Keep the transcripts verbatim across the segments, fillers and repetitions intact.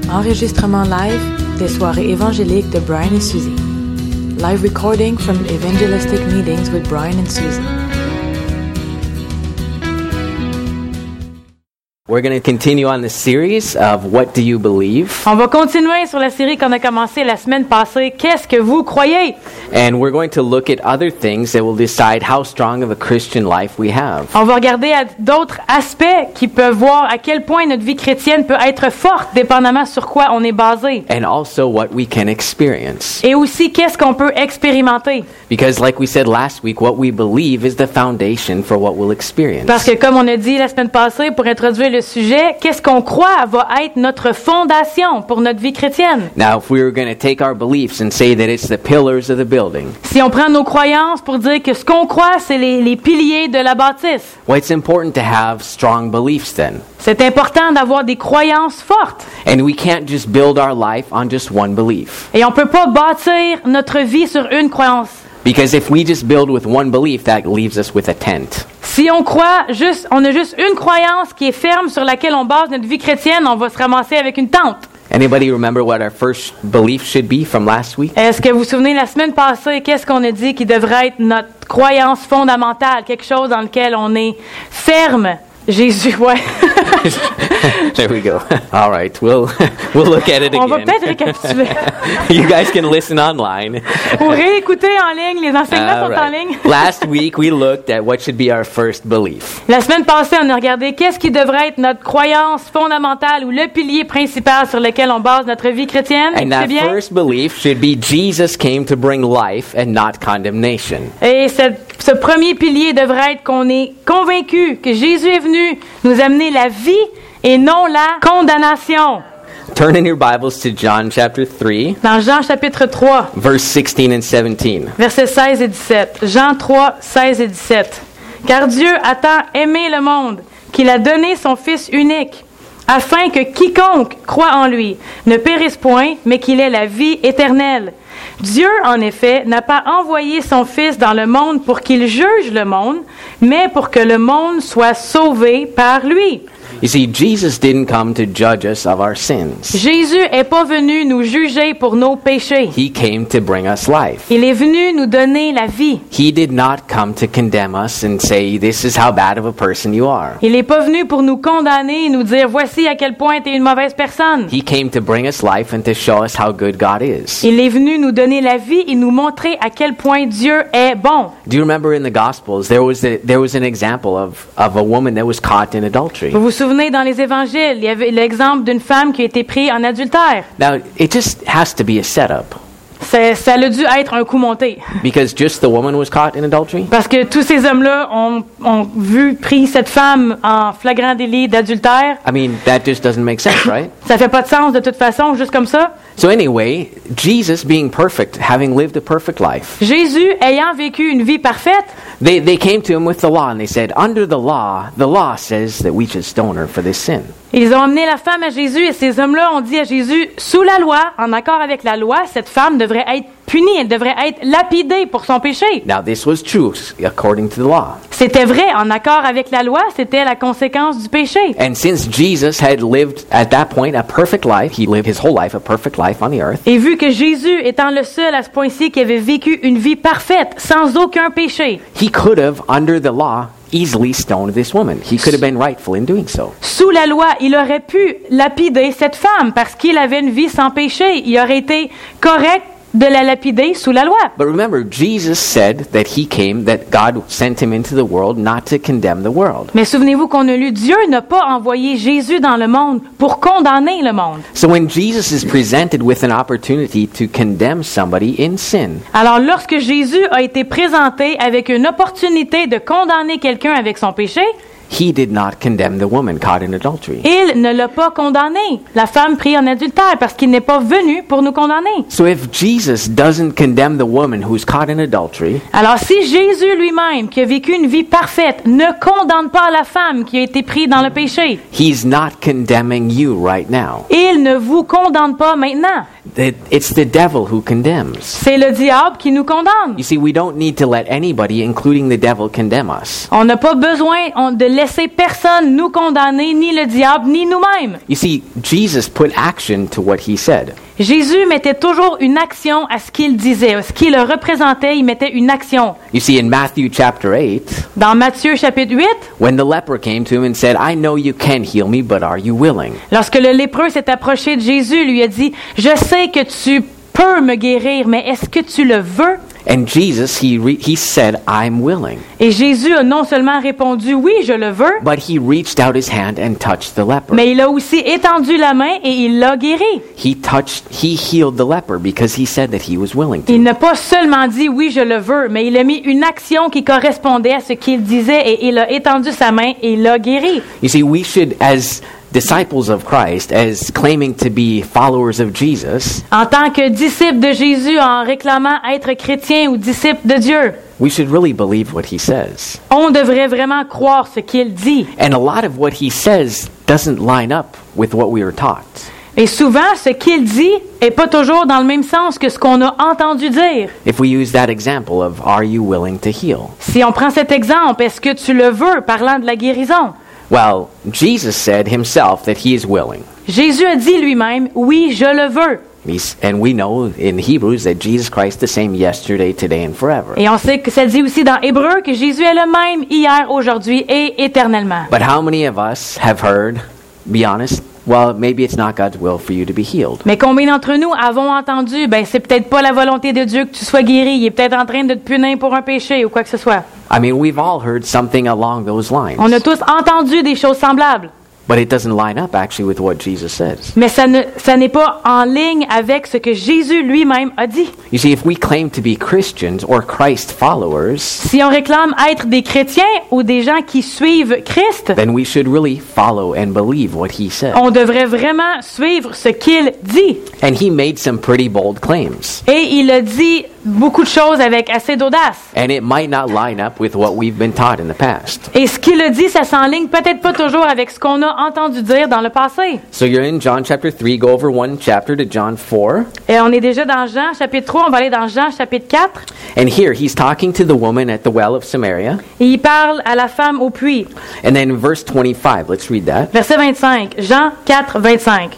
Enregistrement live des soirées évangéliques de Brian et Suzy. Live recording from evangelistic meetings with Brian and Suzy. We're going to continue on the series of What Do You Believe? On va continuer sur la série qu'on a commencé la semaine passée. Qu'est-ce que vous croyez? And we're going to look at other things that will decide how strong of a Christian life we have. On va regarder à d'autres aspects qui peuvent voir à quel point notre vie chrétienne peut être forte, dépendamment sur quoi on est basé. And also what we can experience. Et aussi, qu'est-ce qu'on peut expérimenter? Because like we said last week, what we believe is the foundation for what we'll experience. Parce que comme on a dit la semaine passée, pour introduire le sujet, qu'est-ce qu'on croit va être notre fondation pour notre vie chrétienne. Now, if we were going to take our beliefs and say that it's the pillars of the building, Si on prend nos croyances pour dire que ce qu'on croit, c'est les, les piliers de la bâtisse, well, it's important to have strong beliefs then. c'est important d'avoir des croyances fortes. And we can't just build our life on just one belief. Et on peut pas bâtir notre vie sur une croyance. Because if we just build with one belief, that leaves us with a tent. Si on croit juste, on a juste une croyance qui est ferme sur laquelle on base notre vie chrétienne, on va se ramasser avec une tente. Anybody remember what our first belief should be from last week? Est-ce que vous vous souvenez, la semaine passée, qu'est-ce qu'on a dit qui devrait être notre croyance fondamentale, quelque chose dans lequel on est ferme? Jésus, ouais. There we go. All right, we'll we'll look at it again. On va peut-être récapituler. You guys can listen online. Pour réécouter en ligne, les enseignements All sont en right. ligne. Last week we looked at what should be our first belief. La semaine passée, on a regardé qu'est-ce qui devrait être notre croyance fondamentale ou le pilier principal sur lequel on base notre vie chrétienne. And that C'est bien? first belief should be Jesus came to bring life and not condemnation. Et cette- ce premier pilier devrait être qu'on est convaincu que Jésus est venu nous amener la vie et non la condamnation. Turn in your Bibles to John chapter three, Dans Jean chapitre trois, verse sixteen and seventeen. versets seize et dix-sept. Jean trois, seize et dix-sept. Car Dieu a tant aimé le monde qu'il a donné son Fils unique, afin que quiconque croit en lui ne périsse point, mais qu'il ait la vie éternelle. Dieu, en effet, n'a pas envoyé son Fils dans le monde pour qu'il juge le monde, mais pour que le monde soit sauvé par lui. You see, Jesus didn't come to judge us of our sins. Jésus est pas venu nous juger pour nos péchés. He came to bring us life. Il est venu nous donner la vie. He did not come to condemn us and say, this is how bad of a person you are. Il n'est pas venu pour nous condamner et nous dire, voici à quel point tu es une mauvaise personne. He came to bring us life and to show us how good God is. Il est venu nous donner la vie et nous montrer à quel point Dieu est bon. Do you remember in the Gospels, there was a, there was an example of, of a woman that was caught in adultery. Vous vous souvenez, dans les évangiles, il y avait l'exemple d'une femme qui a été prise en adultère. Now, it just has to be a setup. C'est- ça a dû être un coup monté. Because just the woman was caught in adultery? Parce que tous ces hommes-là ont, ont vu, pris cette femme en flagrant délit d'adultère. I mean, that just doesn't make sense, right? Ça fait pas de sens de toute façon, juste comme ça. So anyway, Jesus being perfect, having lived a perfect life, Jésus, ayant vécu une vie parfaite, they, they came to him with the law and they said, under the law, the law says that we should stone her for this sin. ils ont amené la femme à Jésus et ces hommes-là ont dit à Jésus, sous la loi, en accord avec la loi, cette femme devrait être punie, elle devrait être lapidée pour son péché. Now, this was true according to the law. C'était vrai, en accord avec la loi, c'était la conséquence du péché. And since Jesus had lived at that point a perfect life, he lived his whole life a perfect life on the earth, Et vu que Jésus, étant le seul à ce point-ci qui avait vécu une vie parfaite, sans aucun péché, he could have, under the law, easily stoned this woman. He could have been rightful in doing so. sous la loi, il aurait pu lapider cette femme parce qu'il avait une vie sans péché. Il aurait été correct de la lapider sous la loi. But remember, Jesus said that he came, that God sent him into the world not to condemn the world. Mais souvenez-vous qu'on a lu, Dieu n'a pas envoyé Jésus dans le monde pour condamner le monde. So when Jesus is presented with an opportunity to condemn somebody in sin, Alors lorsque Jésus a été présenté avec une opportunité de condamner quelqu'un avec son péché, he did not condemn the woman caught in adultery. il ne l'a pas condamné, la femme prise en adultère, parce qu'il n'est pas venu pour nous condamner. So if Jesus doesn't condemn the woman who's caught in adultery, Alors si Jésus lui-même, qui a vécu une vie parfaite, ne condamne pas la femme qui a été prise dans le péché, he's not condemning you right now. il ne vous condamne pas maintenant. that it's the devil who condemns. C'est le diable qui nous condamne. You see, we don't need to let anybody, including the devil, condemn us. On n'a pas besoin on- de laisser personne nous condamner, ni le diable, ni nous-mêmes. You see, Jesus put action to what he said. Jésus mettait toujours une action à ce qu'il disait. À ce qu'il le représentait, il mettait une action. You see, in Matthew chapter eight, Dans Matthieu chapitre huit, when the leper came to him and said, I know you can heal me, but are you willing? lorsque le lépreux s'est approché de Jésus, lui a dit, « Je sais que tu peux me guérir, mais est-ce que tu le veux? » And Jesus, he, re- he said, I'm willing. Et Jésus a non seulement répondu, « Oui, je le veux », But he reached out his hand and touched the leper. mais il a aussi étendu la main et il l'a guéri. He touched, he healed the leper because he said that he was willing to. Il n'a pas seulement dit « Oui, je le veux », mais il a mis une action qui correspondait à ce qu'il disait et il a étendu sa main et il l'a guéri. You see, we should, as disciples of Christ, as claiming to be followers of Jesus, En tant que disciple de Jésus, en réclamant être chrétien ou disciple de Dieu, we should really believe what he says. on devrait vraiment croire ce qu'il dit. And a lot of what he says doesn't line up with what we were taught. Et souvent, ce qu'il dit est pas toujours dans le même sens que ce qu'on a entendu dire. If we use that example of, are you willing to heal? Si on prend cet exemple, est-ce que tu le veux, parlant de la guérison? Well, Jesus said himself that he is willing. Jésus a dit lui-même, oui, je le veux. He's, and we know in Hebrews that Jesus Christ the same yesterday, today, and forever. Et on sait que ça dit aussi dans Hébreu que Jésus est le même hier, aujourd'hui et éternellement. But how many of us have heard, be honest, well, maybe it's not God's will for you to be healed. Mais combien d'entre nous avons entendu, ben c'est peut-être pas la volonté de Dieu que tu sois guéri, il est peut-être en train de te punir pour un péché ou quoi que ce soit. I mean, we've all heard something along those lines. On a tous entendu des choses semblables. But it doesn't line up actually with what Jesus says. Mais ça ne, ça n'est pas en ligne avec ce que Jésus lui-même a dit. You see, if we claim to be Christians or Christ followers, Si on réclame être des chrétiens ou des gens qui suivent Christ, then we should really follow and believe what he said. on devrait vraiment suivre ce qu'il dit. And he made some pretty bold claims. Et il a dit beaucoup de choses avec assez d'audace. And it might not line up with what we've been taught in the past. Et ce qu'il a dit, ça s'enligne peut-être pas toujours avec ce qu'on a entendu dire dans le passé. So you're in John chapter three, go over one chapter to John four. Et on est déjà dans Jean chapitre trois, on va aller dans Jean chapitre quatre. And here he's talking to the woman at the well of Samaria. Et il parle à la femme au puits. And then in verse twenty-five, let's read that. Verset vingt-cinq, Jean quatre, vingt-cinq.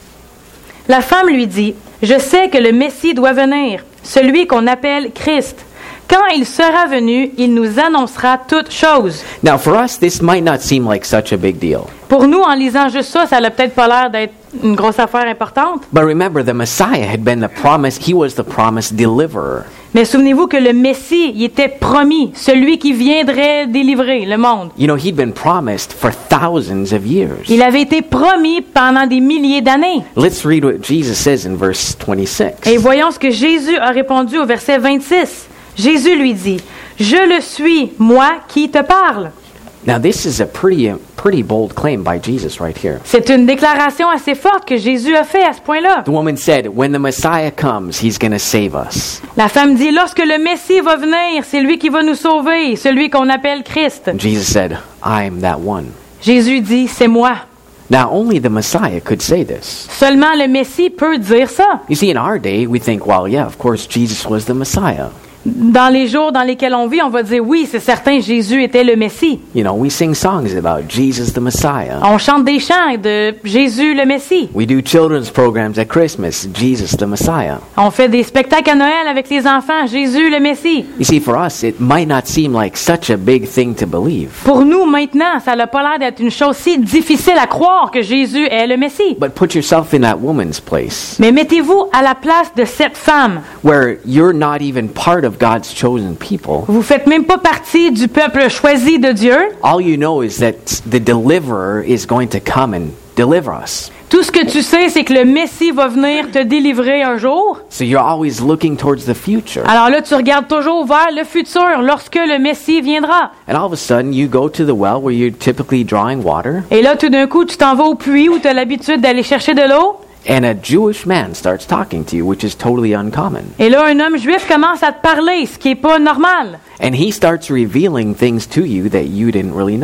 La femme lui dit, « Je sais que le Messie doit venir, celui qu'on appelle Christ. Quand il sera venu, il nous annoncera toutes choses. » Now for us, this might not seem like such a big deal. Pour nous, en lisant juste ça, ça n'a peut-être pas l'air d'être une grosse affaire importante. But remember, the Messiah had been the promise, he was the promised deliverer. Mais souvenez-vous que le Messie, il était promis, celui qui viendrait délivrer le monde. You know, he'd been promised for thousands of years. Il avait été promis pendant des milliers d'années. Let's read what Jesus says in verse twenty-six. Et voyons ce que Jésus a répondu au verset vingt-six. Jésus lui dit, « Je le suis, moi qui te parle. » Now this is a pretty, pretty bold claim by Jesus right here. C'est une déclaration assez forte que Jésus a fait à ce point-là. The woman said, when the Messiah comes, he's going to save us. La femme dit, lorsque le Messie va venir, c'est lui qui va nous sauver, celui qu'on appelle Christ. And Jesus said, I'm that one. Jésus dit, c'est moi. Now only the Messiah could say this. Seulement le Messie peut dire ça. You see, in our day, we think, well, yeah, of course, Jesus was the Messiah. Dans les jours dans lesquels on vit, on va dire, oui, c'est certain, Jésus était le Messie. You know, we sing songs about Jesus the Messiah. On chante des chants de Jésus le Messie. We do children's programs at Christmas, Jesus the Messiah. On fait des spectacles à Noël avec les enfants, Jésus le Messie. You see, for us, it might not seem like such a big thing to believe. Pour nous, maintenant, ça n'a pas l'air d'être une chose si difficile à croire que Jésus est le Messie. But put yourself in that woman's place, Mais mettez-vous à la place de cette femme. where you're not even part of God's chosen people. Vous faites même pas partie du peuple choisi de Dieu. All you know is that the deliverer is going to come and deliver us. Tout ce que tu sais, c'est que le Messie va venir te délivrer un jour. So you're always looking towards the future. Alors là, tu regardes toujours vers le futur, lorsque le Messie viendra. And all of a sudden, you go to the well where you're typically drawing water, Et là, tout d'un coup, tu t'en vas au puits où tu as l'habitude d'aller chercher de l'eau. and a Jewish man starts talking to you, which is totally uncommon. Et là, un homme juif commence à te parler, ce qui est pas normal. And he starts revealing things to you that you didn't really know.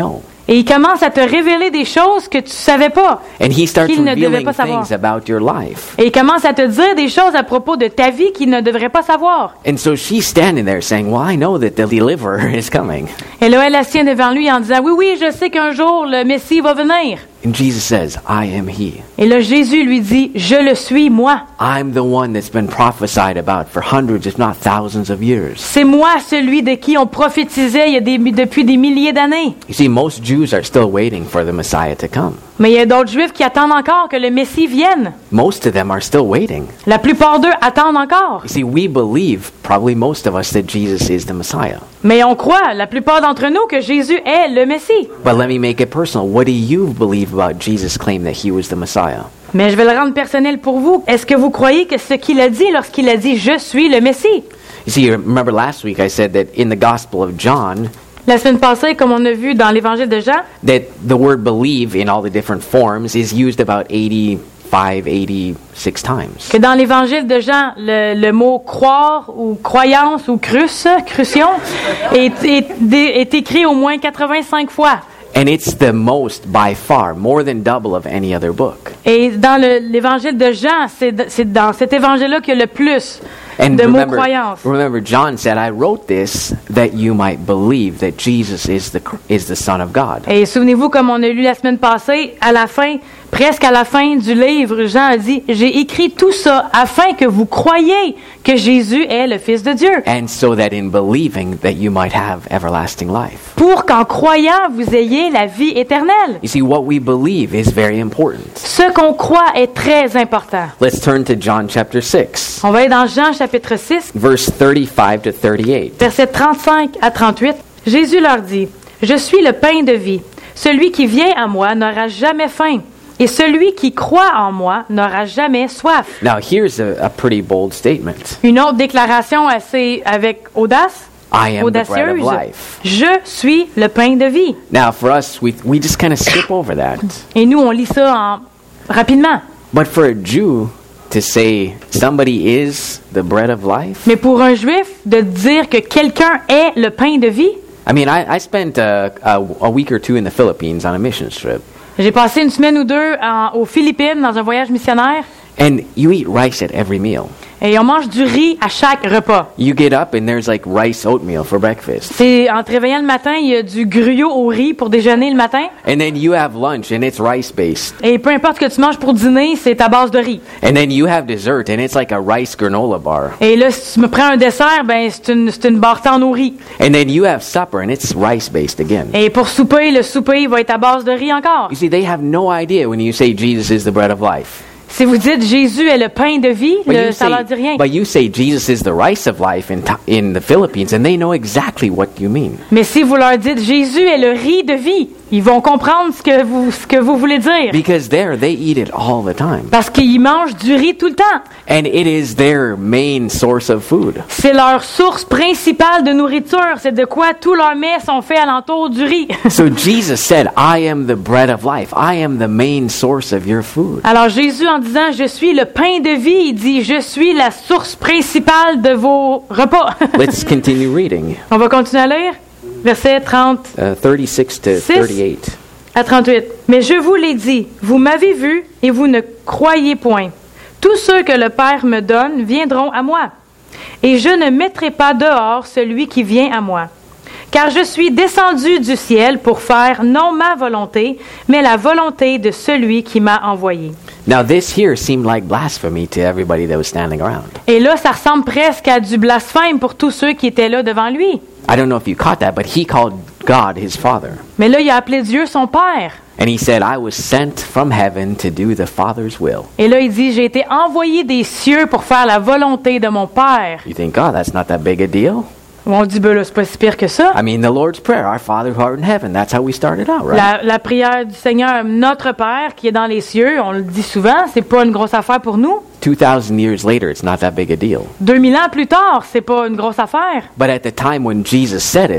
Et il commence à te révéler des choses que tu savais pas. And he starts Qu'il ne devait revealing pas savoir. things about your life. Et il commence à te dire des choses à propos de ta vie qu'il ne devrait pas savoir. And so she's standing there saying, well, I know that the deliverer is coming. Et là, elle la tient devant lui en disant, oui, oui, je sais qu'un jour, le Messie va venir. And Jesus says, I am he. Et là, Jésus lui dit, je le suis, moi. I'm the one that's been prophesied about for hundreds, if not thousands of years. C'est moi celui de qui on prophétisait il y a des, depuis des milliers d'années. You see, most Jews are still waiting for the Messiah to come. Mais il y a d'autres Juifs qui attendent encore que le Messie vienne. Most of them are still waiting. La plupart d'eux attendent encore. You see, we believe, probably most of us, that Jesus is the Messiah. Mais on croit, la plupart d'entre nous, que Jésus est le Messie. But let me make it personal. What do you believe about Jesus' claim that he was the Messiah? Mais je vais le rendre personnel pour vous. Est-ce que vous croyez que ce qu'il a dit lorsqu'il a dit « Je suis le Messie » You see, remember last week I said that in the Gospel of John, La semaine passée, comme on a vu dans l'Évangile de Jean, that the word believe in all the different forms is used about eighty-five, eighty-six times. que dans l'Évangile de Jean, le, le mot « croire » ou « croyance » ou « crus »,« crucion » est, est, est écrit au moins quatre-vingt-cinq fois. And it's the most, by far, more than double of any other book. Et dans le- l'Évangile de Jean, c'est d- c'est dans cet Évangile-là qu'il y a le plus And de mots remember, croyance. remember, John said, I wrote this that you might believe that Jesus is the, is the Son of God. Et souvenez-vous, comme on a lu la semaine passée, à la fin, presque à la fin du livre, Jean a dit, « J'ai écrit tout ça afin que vous croyiez que Jésus est le Fils de Dieu, And so that in believing that you might have everlasting life. pour qu'en croyant, vous ayez la vie éternelle. You see, what we believe is very important. » Ce qu'on croit est très important. Let's turn to John chapter six, On va aller dans Jean chapitre six, verse thirty-five to thirty-eight. versets trente-cinq à trente-huit. Jésus leur dit, « Je suis le pain de vie. Celui qui vient à moi n'aura jamais faim, et celui qui croit en moi n'aura jamais soif. » Now, here's a, a pretty bold statement. Une autre déclaration assez avec audace, I am the bread of audacieuse. life. Je suis le pain de vie. Now, for us, we, we just kind of skip over that. Et nous, on lit ça en, rapidement. But for a Jew to say somebody is the bread of life, Mais pour un juif, de dire que quelqu'un est le pain de vie, I mean, I, I spent uh, a, a week or two in the Philippines on a mission trip. j'ai passé une semaine ou deux en- aux Philippines dans un voyage missionnaire, And you eat rice at every meal. et on mange du riz à chaque repas. You get up and there's like rice oatmeal for breakfast. C'est en te réveillant le matin, il y a du gruau au riz pour déjeuner le matin. And then you have lunch and it's rice based. Et peu importe ce que tu manges pour dîner, c'est à base de riz. And then you have dessert and it's like a rice granola bar. Et là, si tu me prends un dessert, ben c'est une, c'est une barre au riz. And then you have supper and it's rice based again. Et pour souper, le souper va être à base de riz encore. You see, they have no idea when you say Jesus is the bread of life. Si vous dites Jésus est le pain de vie, But le, you ça say, leur dit rien. but you say Jesus is the rice of life in, Tha- in the Philippines, and they know exactly what you mean. Mais si vous leur dites Jésus est le riz de vie, ils vont comprendre ce que vous, ce que vous voulez dire. Because there, they eat it all the time. Parce qu'ils mangent du riz tout le temps. And it is their main source of food. C'est leur source principale de nourriture. C'est de quoi tous leurs mets sont faits alentour du riz. So Jesus said, I am the bread of life. I am the main source of your food. Alors Jésus, en disant je suis le pain de vie, il dit je suis la source principale de vos repas. Let's continue reading. On va continuer à lire. Versets trente Uh, thirty-six to Six. thirty-eight. à trente-huit. Mais je vous l'ai dit, vous m'avez vu et vous ne croyez point. Tous ceux que le Père me donne viendront à moi. Et je ne mettrai pas dehors celui qui vient à moi. Car je suis descendu du ciel pour faire non ma volonté, mais la volonté de celui qui m'a envoyé. Now, this here seemed like blasphemy to everybody that was standing around. Et là, ça ressemble presque à du blasphème pour tous ceux qui étaient là devant lui. I don't know if you caught that, but he called God his Father. Mais là, il a appelé Dieu son Père. And he said, I was sent from heaven to do the Father's will. Et là, il dit, j'ai été envoyé des cieux pour faire la volonté de mon Père. You think, oh, that's not that big a deal? On dit, ben là, c'est pas si pire que ça. I mean, the Lord's Prayer, our Father who art in heaven, that's how we started out, right? La, la prière du Seigneur, notre Père qui est dans les cieux, on le dit souvent, c'est pas une grosse affaire pour nous. two thousand years later, it's not that big a deal. deux mille ans plus tard, c'est pas une grosse affaire. But at the time when Jesus said it,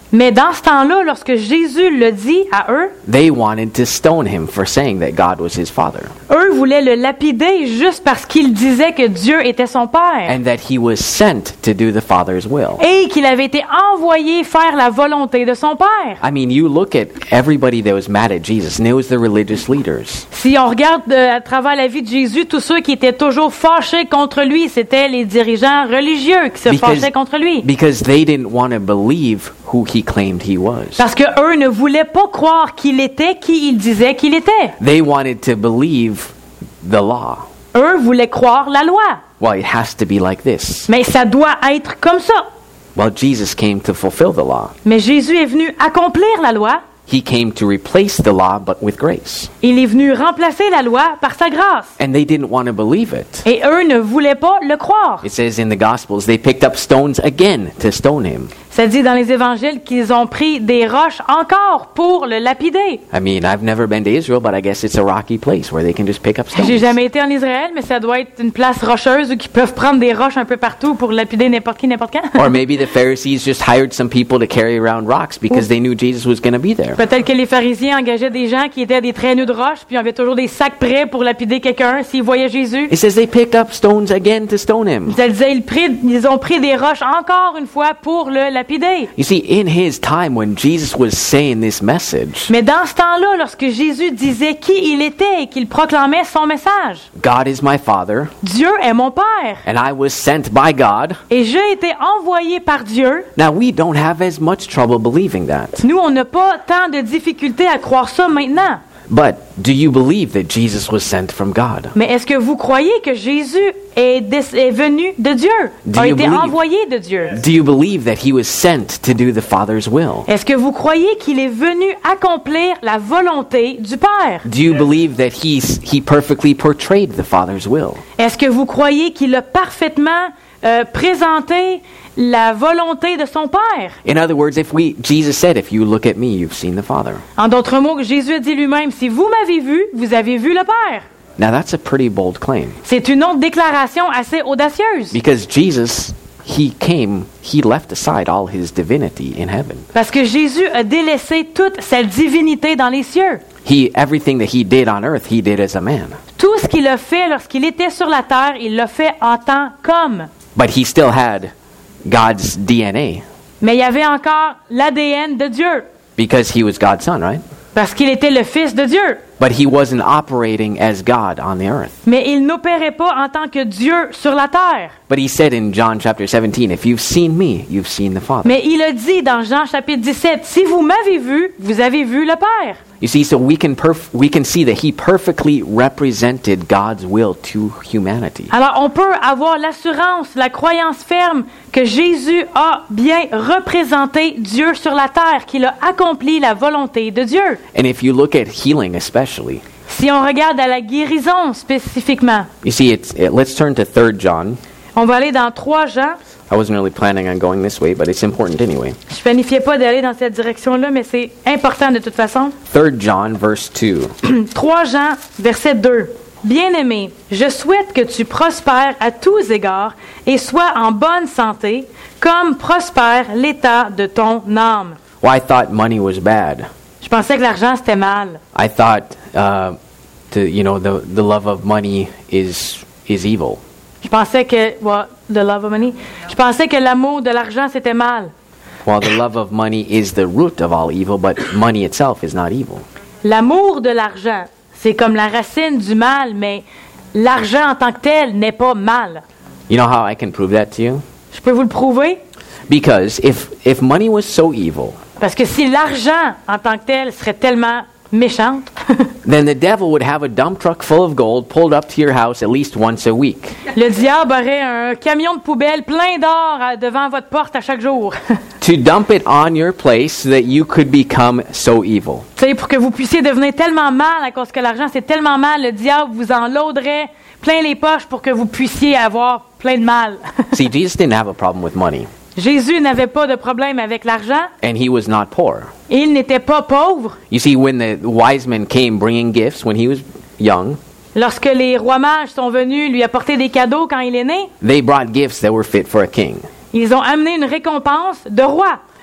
Mais dans ce temps-là, lorsque Jésus le dit à eux, they wanted to stone him for saying that God was his father eux voulaient le lapider juste parce qu'il disait que Dieu était son Père and that he was sent to do the Father's will. et qu'il avait été envoyé faire la volonté de son Père. I mean, you look at everybody that was mad at Jesus, and it was the religious leaders. Si on regarde euh, à travers la vie de Jésus, tous ceux qui étaient toujours fâchés contre lui, c'était les dirigeants religieux qui se fâchaient contre lui. because they didn't want to believe who he claimed he was. Parce que eux ne voulaient pas croire qu'il était qui il disait qu'il était. They wanted to believe the law. Eux voulaient croire la loi. Well, it has to be like this. Mais ça doit être comme ça. Well, Jesus came to fulfill the law. Mais Jésus est venu accomplir la loi. He came to replace the law, but with grace. Il est venu remplacer la loi par sa grâce. And they didn't want to believe it. Et eux ne voulaient pas le croire. It says in the Gospels, they picked up stones again to stone him. Ça dit dans les évangiles qu'ils ont pris des roches encore pour le lapider. I mean, I've never been to Israel, but I guess it's a rocky place where they can just pick up stones. J'ai jamais été en Israël, mais ça doit être une place rocheuse où ils peuvent prendre des roches un peu partout pour lapider n'importe qui, n'importe quand. Or maybe the Pharisees just hired some people to carry around rocks because they knew Jesus was going to be there. Peut-être que les pharisiens engageaient des gens qui étaient des traîneaux de roches, puis on avait toujours des sacs prêts pour lapider quelqu'un s'ils voyaient Jésus. It says they picked up stones again to stone him. Ils disaient, ils, pris- ils ont pris des roches encore une fois pour le lapider. You see, in his time when Jesus was saying this message, Mais dans ce temps-là, lorsque Jésus disait qui il était et qu'il proclamait son message, God is my Father, Dieu est mon Père and I was sent by God. et j'ai été envoyé par Dieu. Now, we don't have as much trouble believing that. Nous, on n'a pas tant de difficultés à croire ça maintenant. But do you believe that Jesus was sent from God? Mais est-ce que vous croyez que Jésus est, des- est venu de Dieu, Do a you été believe? envoyé de Dieu? Do you believe that he was sent to do the Father's will? Est-ce que vous croyez qu'il est venu accomplir la volonté du Père? Do you believe that he's, he perfectly portrayed the Father's will? Est-ce que vous croyez qu'il a parfaitement euh, présenté la volonté de son Père? In other words, if we, Jesus said, if you look at me, you've seen the Father. En d'autres mots, Jésus a dit lui-même, si vous m'avez vu, vous avez vu le Père. Now, that's a pretty bold claim C'est une autre déclaration assez audacieuse. because Jesus, he came, he left aside all his divinity in heaven. Parce que Jésus a délaissé toute sa divinité dans les cieux. He, everything that he did on earth, he did as a man. Tout ce qu'il a fait lorsqu'il était sur la terre, il l'a fait en tant qu'homme. But he still had God's D N A Mais il y avait encore l'A D N de Dieu, because he was God's son, right? parce qu'il était le Fils de Dieu. But he wasn't operating as God on the earth. Mais il n'opérait pas en tant que Dieu sur la terre. But he said in John chapter seventeen, if you've seen me, you've seen the Father. Mais il a dit dans Jean chapitre dix-sept, si vous m'avez vu, vous avez vu le Père. You see, so we can perf- we can see that he perfectly represented God's will to humanity. Alors on peut avoir l'assurance, la croyance ferme que Jésus a bien représenté Dieu sur la terre, qu'il a accompli la volonté de Dieu. And if you look at healing especially, Si on regarde à la guérison spécifiquement, you see, it's, it, let's turn to Third John. on va aller dans trois Jean. I wasn't really planning on going this way, but it's important anyway. Je planifiais pas d'aller dans cette direction-là, mais c'est important de toute façon. Third John, verse two. trois Jean, verset deux. Bien-aimé, je souhaite que tu prospères à tous égards et sois en bonne santé, comme prospère l'état de ton âme. Well, I thought money was bad. Je pensais que l'argent, c'était mal. I thought, uh, to, you know, the, the love of money is is evil. Je pensais que, what, the love of money? Je pensais que l'amour de l'argent, c'était mal. Well, the love of money is the root of all evil, but money itself is not evil. L'amour de l'argent, c'est comme la racine du mal, mais l'argent en tant que tel n'est pas mal. You know how I can prove that to you? Je peux vous le prouver? Because if if money was so evil, Parce que si l'argent en tant que tel serait tellement méchante, then the devil would have a dump truck full of gold pulled up to your house at least once a week. le diable aurait un camion de poubelle plein d'or à- devant votre porte à chaque jour. To dump it on your place so that you could become so evil. Tu sais, pour que vous puissiez devenir tellement mal à cause que l'argent c'est tellement mal, le diable vous en loaderait plein les poches pour que vous puissiez avoir plein de mal. See, Jesus didn't have a problem with money, Jésus n'avait pas de problème avec l'argent and he was not poor. et il n'était pas pauvre. You see, when the wise men came bringing gifts when he was young, Lorsque les rois mages sont venus lui apporter des cadeaux quand il est né, they brought gifts that were fit for a king. ils ont amené une récompense de roi.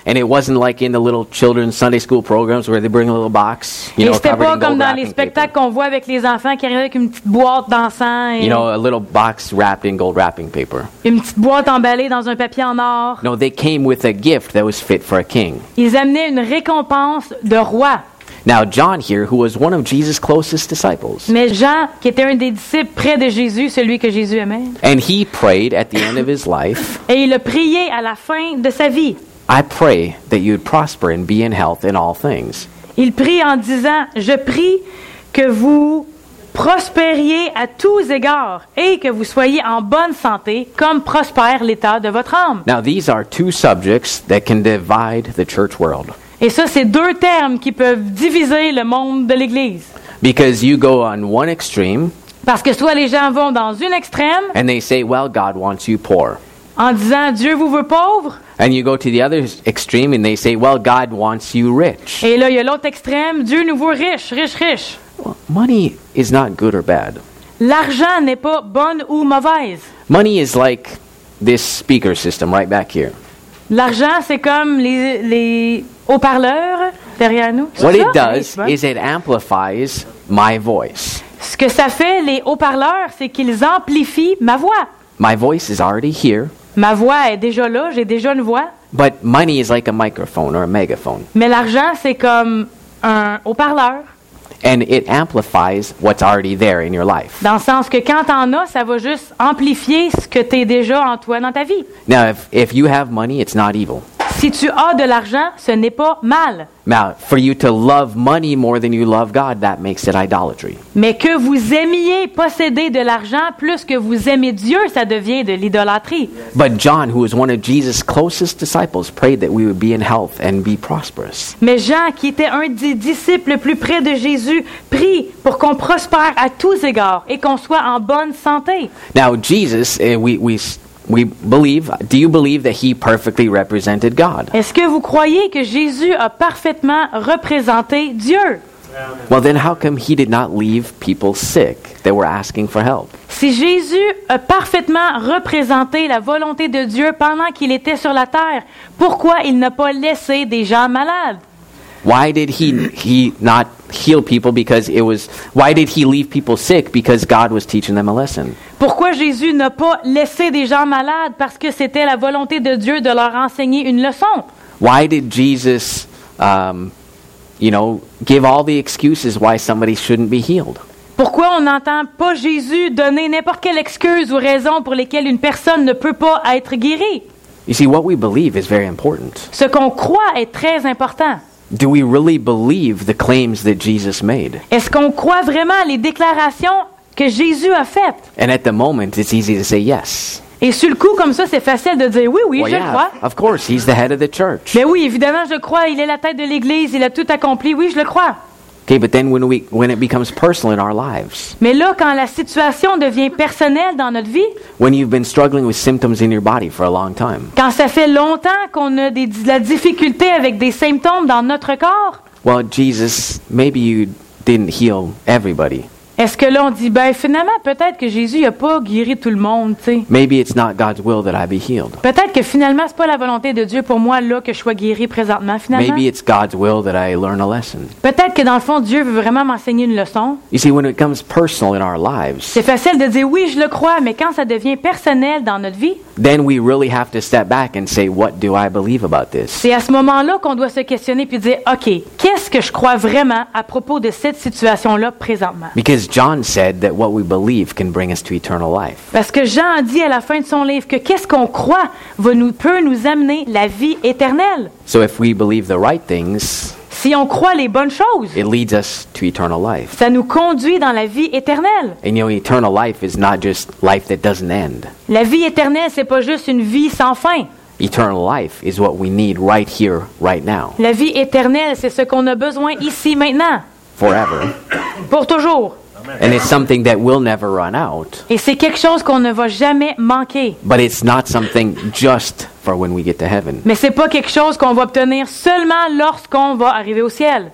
And it wasn't like in the little children's Sunday school programs where they bring a little box, you Et know, c'était covered pas in comme gold dans les wrapping spectacles paper. qu'on voit avec les enfants qui arrivent avec une petite boîte d'encens et You know, a little box wrapped in gold wrapping paper. une petite boîte emballée dans un papier en or. No, they came with a gift that was fit for a king. Ils amenaient une récompense de roi. Now, John here, who was one of Jesus' closest disciples, Mais Jean, qui était un des disciples près de Jésus, celui que Jésus aimait, and he prayed at the end of his life, et il a prié à la fin de sa vie. I pray that you'd prosper and be in health in all things. Il prie en disant, je prie que vous prospériez à tous égards et que vous soyez en bonne santé, comme prospère l'état de votre âme. Now, these are two subjects that can divide the church world. Et ça, c'est deux termes qui peuvent diviser le monde de l'Église. Because you go on one extreme, Parce que soit les gens vont dans une extrême and they say, well, God wants you poor. en disant, Dieu vous veut pauvre, And you go to the other extreme, and they say, well, God wants you rich. et là, il y a l'autre extrême, Dieu nous veut riches, riches, riches. Well, money is not good or bad. L'argent n'est pas bonne ou mauvaise. Money is like this speaker system right back here. L'argent, c'est comme les, les haut-parleurs derrière nous. C'est What ça? it Oui, does c'est bon. is it amplifies my voice. Ce que ça fait, les haut-parleurs, c'est qu'ils amplifient ma voix. My voice is already here, Ma voix est déjà là, j'ai déjà une voix. but money is like a microphone or a megaphone. Mais l'argent, c'est comme un haut-parleur. And it amplifies what's already there in your life. Dans le sens que quand t'en as, ça va juste amplifier ce que t'es déjà en toi dans ta vie. Now, if, if you have money, it's not evil. Si tu as de l'argent, ce n'est pas mal. Now, for you to love money more than you love God, that makes it idolatry. Mais que vous aimiez posséder de l'argent plus que vous aimez Dieu, ça devient de l'idolâtrie. But John, who was one of Jesus' closest disciples, prayed that we would be in health and be prosperous. Mais Jean, qui était un des disciples le plus près de Jésus, prie pour qu'on prospère à tous égards et qu'on soit en bonne santé. Now, Jesus, uh, we, we, we believe, do you believe that he perfectly represented God? Est-ce que vous croyez que Jésus a parfaitement représenté Dieu? Well, then how come he did not leave people sick that were asking for help? Si Jésus a parfaitement représenté la volonté de Dieu pendant qu'il était sur la terre, pourquoi il n'a pas laissé des gens malades? Why did he he not heal people because it was why did he leave people sick because God was teaching them a lesson? Pourquoi Jésus n'a pas laissé des gens malades? Parce que c'était la volonté de Dieu de leur enseigner une leçon. Why did Jesus um, you know, give all the excuses why somebody shouldn't be healed? Pourquoi on n'entend pas Jésus donner n'importe quelle excuse ou raison pour lesquelles une personne ne peut pas être guérie? You see, what we believe is very important. Ce qu'on croit est très important. Do we really believe the claims that Jesus made? Est-ce qu'on croit vraiment les déclarations que Jésus a faites? And at the moment, it's easy to say yes. Et sur le coup, comme ça, c'est facile de dire oui, oui, Well, je yeah, le crois. of course, he's the head of the church. Mais oui, évidemment, je crois, il est la tête de l'Église, il a tout accompli, oui, je le crois. Okay, but then when we when it becomes personal in our lives, Mais là, quand la situation devient personnelle dans notre vie, when you've been struggling with symptoms in your body for a long time, quand ça fait longtemps qu'on a des, de la difficulté avec des symptômes dans notre corps, well, Jesus, maybe you didn't heal everybody. est-ce que là, on dit, ben finalement, peut-être que Jésus n'a pas guéri tout le monde, tu sais. Maybe it's not God's will that I be healed. Peut-être que finalement, c'est pas la volonté de Dieu pour moi, là, que je sois guéri présentement, finalement. Maybe it's God's will that I learn a lesson. Peut-être que dans le fond, Dieu veut vraiment m'enseigner une leçon. You see, when it becomes personal in our lives, C'est facile de dire oui, je le crois, mais quand ça devient personnel dans notre vie, then we really have to step back and say, what do I believe about this? c'est à ce moment-là qu'on doit se questionner puis dire, OK, qu'est-ce que je crois vraiment à propos de cette situation-là présentement? Because John said that what we believe can bring us to eternal life. Parce que Jean dit à la fin de son livre que qu'est-ce qu'on croit va nous, peut nous amener la vie éternelle. So if we believe the right things, Si on croit les bonnes choses, it leads us to eternal life. ça nous conduit dans la vie éternelle. And you know, eternal life is not just life that doesn't end. La vie éternelle, c'est pas juste une vie sans fin. Eternal life is what we need right here, right now, La vie éternelle, c'est ce qu'on a besoin ici, maintenant, forever. pour toujours. And it's something that will never run out. Et c'est quelque chose qu'on ne va jamais manquer. But it's not something just for when we get to heaven. Mais c'est pas quelque chose qu'on va obtenir seulement lorsqu'on va arriver au ciel.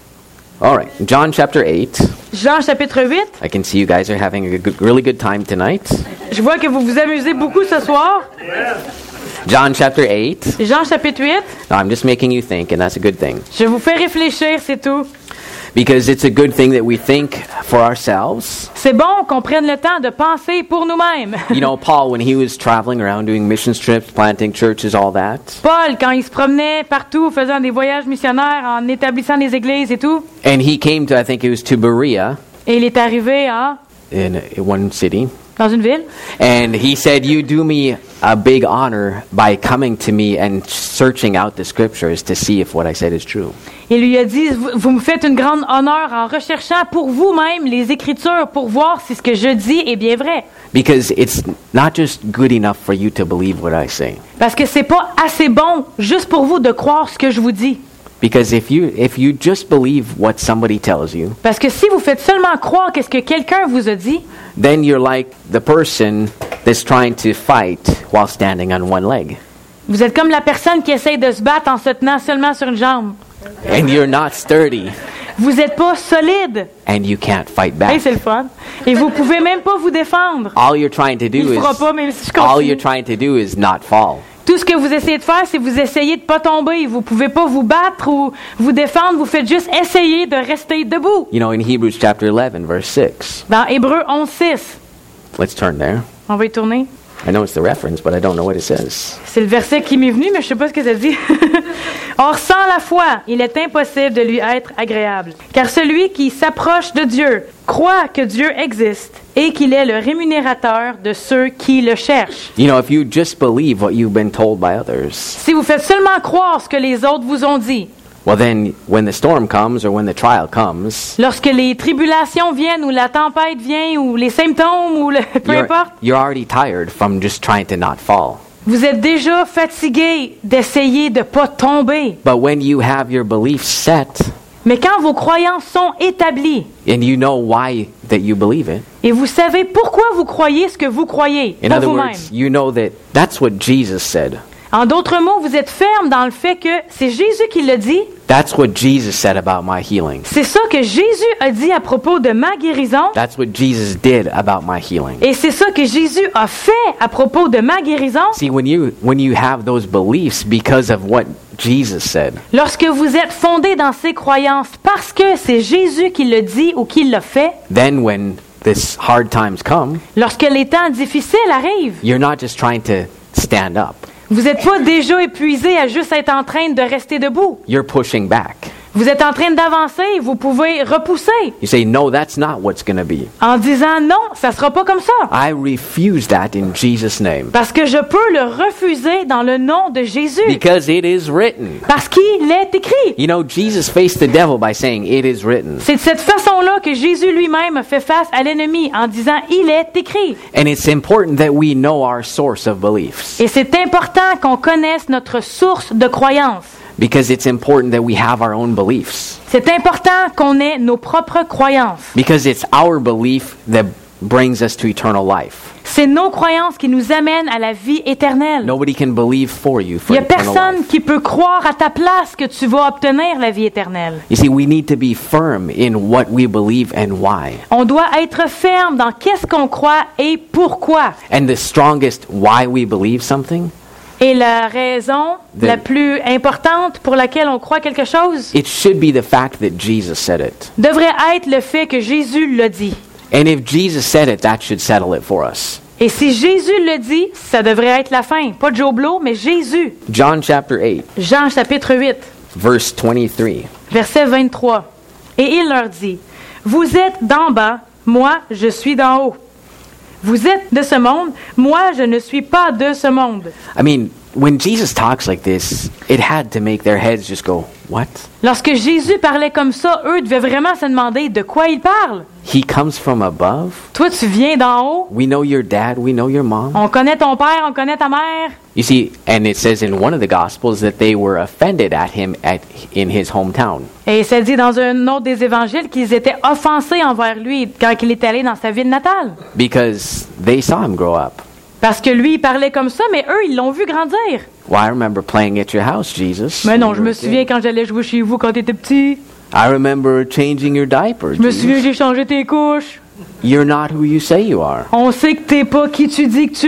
All right, John chapter eight. Jean chapitre huit. I can see you guys are having a good, really good time tonight. Je vois que vous vous amusez beaucoup ce soir. John chapter eight. Jean chapitre huit. No, I'm just making you think, and that's a good thing. Je vous fais réfléchir, c'est tout. Because it's a good thing that we think for ourselves. C'est bon qu'on prenne le temps de penser pour nous-mêmes. You know, Paul, when he was traveling around doing mission trips, planting churches, all that, Paul, quand il se promenait partout, faisant des voyages missionnaires, en établissant des églises et tout, and he came to, I think it was to Berea, et il est arrivé à, in one city, dans une ville, and he said, you do me a big honor by coming to me and searching out the scriptures to see if what I said is true. il lui a dit, vous, vous me faites une grande honneur en recherchant pour vous-même les Écritures pour voir si ce que je dis est bien vrai. Because it's not just good enough for you to believe what I say. Parce que c'est pas assez bon juste pour vous de croire ce que je vous dis. Because if you if you just believe what somebody tells you, Parce que si vous faites seulement croire qu'est-ce que quelqu'un vous a dit, then you're like the person that's trying to fight while standing on one leg. vous êtes comme la personne qui essaye de se battre en se tenant seulement sur une jambe. And you're not sturdy, Vous n'êtes pas solide. and you can't fight Hey, back. c'est le fun. Et vous pouvez même pas vous défendre. All you're trying to do Il is fera pas, même si je all continue. you're trying to do is not fall. Tout ce que vous essayez de faire, c'est vous essayez de pas tomber. Vous pouvez pas vous battre ou vous défendre. Vous faites juste essayer de rester debout. You know, in Hebrews chapter eleven, verse six. Dans Hébreux onze six, Let's turn there. on va y tourner. I know it's the reference, but I don't know what it says. C'est le verset qui m'est venu, mais je sais pas ce que ça dit. Or, sans la foi, il est impossible de lui être agréable. Car celui qui s'approche de Dieu croit que Dieu existe et qu'il est le rémunérateur de ceux qui le cherchent. You know, if you just believe what you've been told by others, Si vous faites seulement croire ce que les autres vous ont dit, well then, when the storm comes or when the trial comes, lorsque les tribulations viennent ou la tempête vient ou les symptômes ou le, peu you're, importe, you're already tired from just trying to not fall. vous êtes déjà fatigué d'essayer de pas tomber. But when you have your beliefs set Mais quand vos croyances sont établies and you know why that you believe it, et vous savez pourquoi vous croyez ce que vous croyez in pour other vous-même. words, you know that that's what Jesus said. En d'autres mots, vous êtes ferme dans le fait que c'est Jésus qui l'a dit. That's what Jesus said about my healing. C'est ça que Jésus a dit à propos de ma guérison. That's what Jesus did about my healing. Et c'est ça que Jésus a fait à propos de ma guérison. See, when you when you have those beliefs because of what Jesus said, Lorsque vous êtes fondé dans ces croyances parce que c'est Jésus qui le dit ou qui l'a fait, then when this hard times come, lorsque les temps difficiles arrivent, you're not just trying to stand up. vous n'êtes pas déjà épuisé à juste être en train de rester debout. You're pushing back. Vous êtes en train d'avancer, vous pouvez repousser You say, no, that's not what's going to be. en disant non, ça sera pas comme ça. I refuse that in Jesus' name. Parce que je peux le refuser dans le nom de Jésus. Because it is written. Parce qu'il est écrit. You know, Jesus faced the devil by saying, it is written. C'est de cette façon-là que Jésus lui-même fait face à l'ennemi en disant « Il est écrit And it's important that we know our source of beliefs. ». Et c'est important qu'on connaisse notre source de croyance. Because it's important that we have our own beliefs. C'est important qu'on ait nos propres croyances. Because it's our belief that brings us to eternal life. C'est nos croyances qui nous amènent à la vie éternelle. Nobody can believe for you Il for n'y a eternal personne life. qui peut croire à ta place que tu vas obtenir la vie éternelle. You see, we need to be firm in what we believe and why. On doit être ferme dans qu'est-ce qu'on croit et pourquoi. And the strongest why we believe something, Et la raison The- la plus importante pour laquelle on croit quelque chose it should be the fact that Jesus said it. devrait être le fait que Jésus l'a dit. And if Jesus said it, that should settle it for us. Et si Jésus le dit, ça devrait être la fin. Pas Joe Blow, mais Jésus. John chapter eight, Jean chapitre huit, verse twenty-three. verset vingt-trois. Et il leur dit, « Vous êtes d'en bas, moi je suis d'en haut. Vous êtes de ce monde, moi je ne suis pas de ce monde. » I mean, when Jesus talks like this, it had to make their heads just go, what? Lorsque Jésus parlait comme ça, eux devaient vraiment se demander de quoi il parle. He comes from above? Toi, tu viens d'en haut. We know your dad, we know your mom. On connaît ton père, on connaît ta mère. You see, and it says in one of the Gospels that they were offended at him at, in his hometown. Et ça dit dans un autre des évangiles qu'ils étaient offensés envers lui quand il est allé dans sa ville natale. Because they saw him grow up. Parce que lui, il parlait comme ça, mais eux, ils l'ont vu grandir. Well, I remember playing at your house, Jesus. Mais when non, you je were me a kid. souviens quand j'allais jouer chez vous quand tu étais petit. I remember changing your diaper, Je me souviens, Jesus. j'ai changé tes couches. You're not who you say you are. On sait que t'es pas qui tu dis que tu es.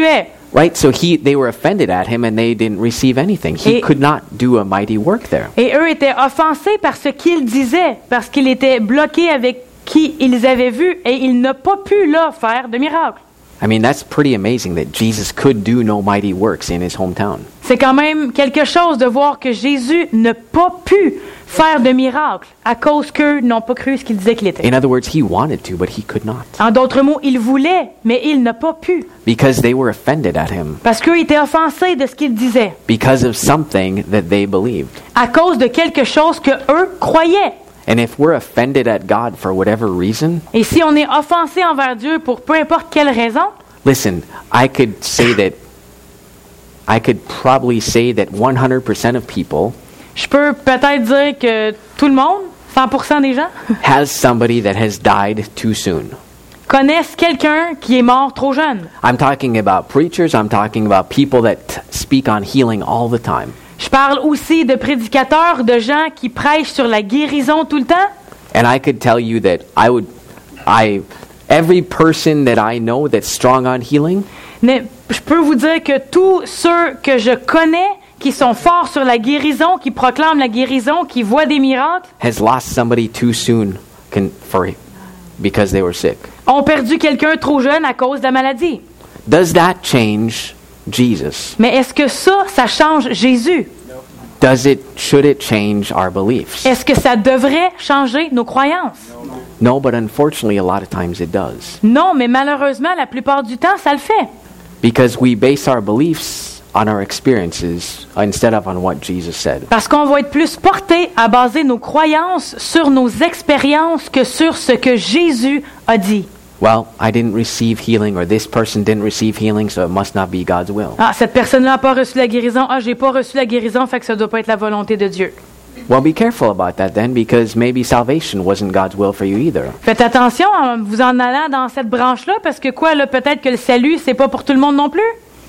Right? So he, they were offended at him and they didn't receive anything. He Et- could not do a mighty work there. Et eux étaient offensés par ce qu'il disait, parce qu'il était bloqué avec qui ils avaient vu et il n'a pas pu là faire de miracle. I mean, that's pretty amazing that Jesus could do no mighty works in his hometown. C'est quand même quelque chose de voir que Jésus n'a pas pu faire de miracle à cause qu'eux n'ont pas cru ce qu'il disait qu'il était. In other words, he wanted to, but he could not. En d'autres mots, il voulait, mais il n'a pas pu, Because they were offended at him. parce qu'eux étaient offensés de ce qu'il disait, Because of something that they believed. à cause de quelque chose que eux croyaient. And if we're offended at God for whatever reason, Et si on est offensé envers Dieu pour peu importe quelle raison, listen, I could say that, I could probably say that one hundred percent of people je peux peut-être dire que tout le monde, cent pour cent des gens, has somebody that has died too soon. connaissent quelqu'un qui est mort trop jeune. I'm talking about preachers, I'm talking about people that t- speak on healing all the time. Je parle aussi de prédicateurs, de gens qui prêchent sur la guérison tout le temps. And I could tell you that I would, I, every person that I know that's strong on healing, Mais je peux vous dire que tous ceux que je connais qui sont forts sur la guérison, qui proclament la guérison, qui voient des miracles, has lost somebody too soon can, for, because they were sick. ont perdu quelqu'un trop jeune à cause de la maladie. Does that change Jesus? Mais est-ce que ça, ça change Jésus? Does it, should it change our beliefs? Est-ce que ça devrait changer nos croyances? No, but unfortunately a lot of times it does. Non, mais malheureusement, la plupart du temps, ça le fait. Because we base our beliefs on our experiences instead of on what Jesus said. Parce qu'on va être plus porté à baser nos croyances sur nos expériences que sur ce que Jésus a dit. Well, I didn't receive healing, or this person didn't receive healing, so it must not be God's will. Ah, cette personne-là n'a pas reçu la guérison. Ah, j'ai pas reçu la guérison, fait que ça doit pas être la volonté de Dieu. Well, be careful about that then, because maybe salvation wasn't God's will for you either. Faites attention en vous en allant dans cette branche-là, parce que quoi, là, peut-être que le salut, c'est pas pour tout le monde non plus.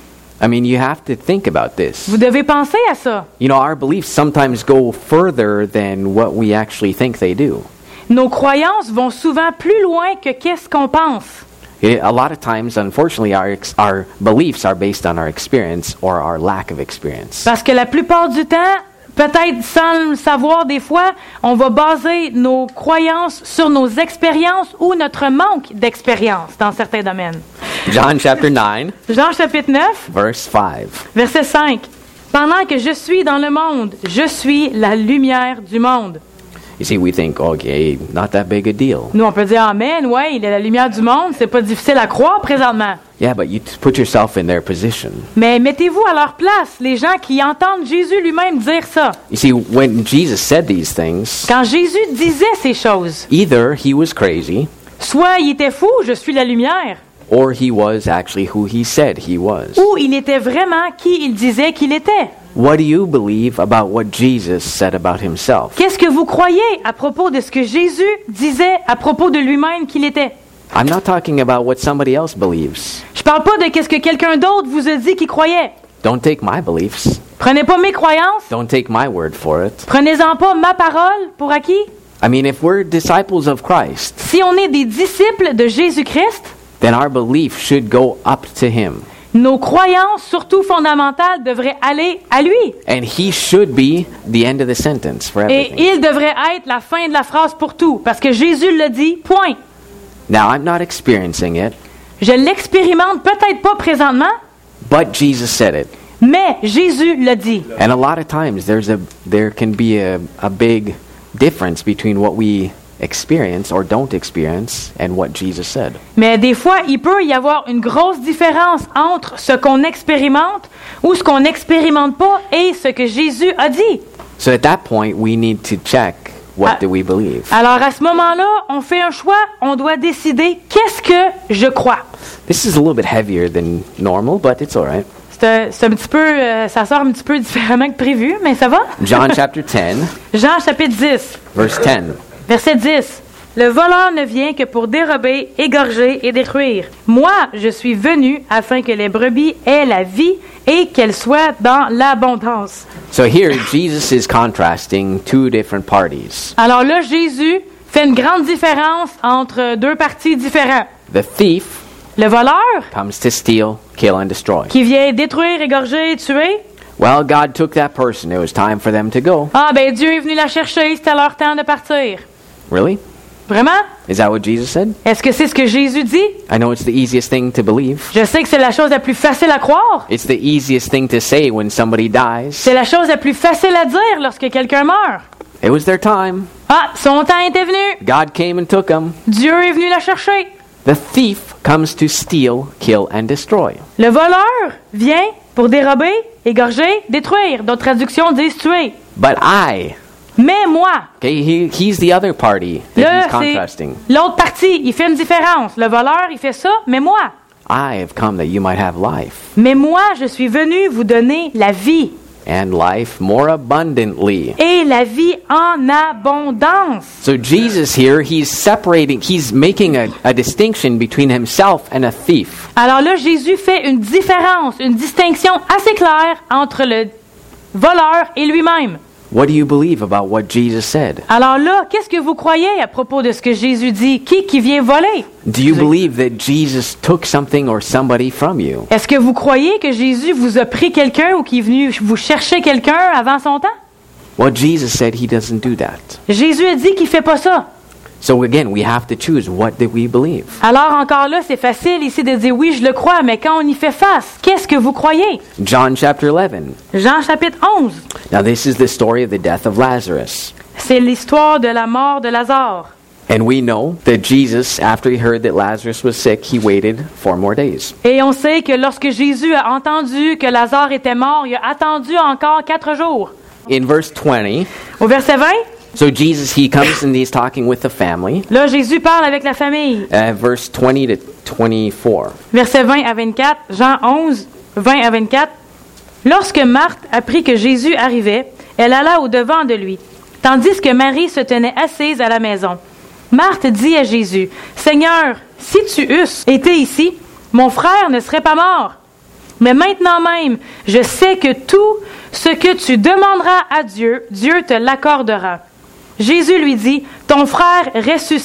I mean, you have to think about this. Vous devez penser à ça. You know, our beliefs sometimes go further than what we actually think they do. Nos croyances vont souvent plus loin que qu'est-ce qu'on pense. It, a lot of times, unfortunately, our ex- our beliefs are based on our experience or our lack of experience. Parce que la plupart du temps, peut-être sans le savoir des fois, on va baser nos croyances sur nos expériences ou notre manque d'expérience dans certains domaines. John chapter nine, Jean chapitre neuf, verse five. verset cinq. Pendant que je suis dans le monde, je suis la lumière du monde. You see, we think, okay, not that big a deal. Nous, on peut dire Amen, ouais, il est la lumière du monde, c'est pas difficile à croire présentement. Yeah, but you t- put yourself in their position. Mais mettez-vous à leur place, les gens qui entendent Jésus lui-même dire ça. You see, when Jesus said these things, Quand Jésus disait ces choses, either he was crazy soit il était fou, je suis la lumière, or he was actually who he said he was. ou il était vraiment qui il disait qu'il était. What do you believe about what Jesus said about himself? Qu'est-ce que vous croyez à propos de ce que Jésus disait à propos de lui-même qu'il était? I'm not talking about what somebody else believes. Je parle pas de qu'est-ce que quelqu'un d'autre vous a dit qu'il croyait. Don't take my beliefs. Prenez pas mes croyances, Don't take my word for it. prenez-en pas ma parole pour acquis. I mean, if we're disciples of Christ, Si on est des disciples de Jésus-Christ, then our belief should go up to him. nos croyances, surtout fondamentales, devraient aller à lui. And he should be the end of the sentence for Et everything. il devrait être la fin de la phrase pour tout, parce que Jésus le dit, point. Now, I'm not experiencing it, Je l'expérimente peut-être pas présentement, but Jesus said it. mais Jésus le dit. And a lot of times there's a there can be a, a big difference between what we experience or don't experience and what Jesus said. Mais des fois, il peut y avoir une grosse différence entre ce qu'on expérimente ou ce qu'on n'expérimente pas et ce que Jésus a dit. So at that point, we need to check what Ah. do we believe. Alors à ce moment-là, on fait un choix, on doit décider qu'est-ce que je crois. This is a little bit heavier than normal, but it's all right. C'est un, c'est un petit peu, euh, ça sort un petit peu différemment que prévu, mais ça va? John chapter ten, Jean chapitre dix, verse ten. verset dix. Le voleur ne vient que pour dérober, égorger et détruire. Moi, je suis venu afin que les brebis aient la vie et qu'elles soient dans l'abondance. So here, Jesus is contrasting two different parties. Alors là, Jésus fait une grande différence entre deux partis différents. The thief Le voleur comes to steal, kill, and destroy. qui vient détruire, égorger, tuer. Well, God took that person. It was time for them to go. Ah, ben Dieu est venu la chercher, c'était leur temps de partir. Really? Vraiment? Is that what Jesus said? Est-ce que c'est ce que Jésus dit? I know it's the easiest thing to believe. Je sais que c'est la chose la plus facile à croire. It's the easiest thing to say when somebody dies. C'est la chose la plus facile à dire lorsque quelqu'un meurt. It was their time. Ah, son temps était venu. God came and took them. Dieu est venu la chercher. The thief comes to steal, kill, and destroy. Le voleur vient pour dérober, égorger, détruire. D'autres traductions disent tuer. But I, Mais moi, okay, he, he's the other party that là, he's contrasting. c'est l'autre partie. Il fait une différence. Le voleur, il fait ça, mais moi. I have come that you might have life, Mais moi, je suis venu vous donner la vie. and life more abundantly. Et la vie en abondance. So Jesus here, he's separating, he's making a, a distinction between himself and a thief. Alors là, Jésus fait une différence, une distinction assez claire entre le voleur et lui-même. What do you believe about what Jesus said? Alors là, qu'est-ce que vous croyez à propos de ce que Jésus dit? Qui qui vient voler? Do you believe that Jesus took something or somebody from you? Est-ce que vous croyez que Jésus vous a pris quelqu'un ou qu'il est venu vous chercher quelqu'un avant son temps? Well, Jesus said he doesn't do that. Jésus a dit qu'il fait pas ça. So again, we have to choose, what do we believe? Alors encore là, c'est facile ici de dire oui, je le crois, mais quand on y fait face, qu'est-ce que vous croyez? John chapter eleven. Jean chapitre onze. Now this is the story of the death of Lazarus. C'est l'histoire de la mort de Lazare. And we know that Jesus, after he heard that Lazarus was sick, he waited four more days. Et on sait que lorsque Jésus a entendu que Lazare était mort, il a attendu encore quatre jours. In verse twenty, Au verset vingt, so Jesus, he comes and he's talking with the family. là, Jésus parle avec la famille. Uh, verse twenty to twenty-four. Verset vingt à vingt-quatre, Jean onze, vingt à vingt-quatre. Lorsque Marthe apprit que Jésus arrivait, elle alla au-devant de lui, tandis que Marie se tenait assise à la maison. Marthe dit à Jésus, « Seigneur, si tu eusses été ici, mon frère ne serait pas mort. Mais maintenant même, je sais que tout ce que tu demanderas à Dieu, Dieu te l'accordera. » Jésus lui dit, « Ton frère ressuscitera. »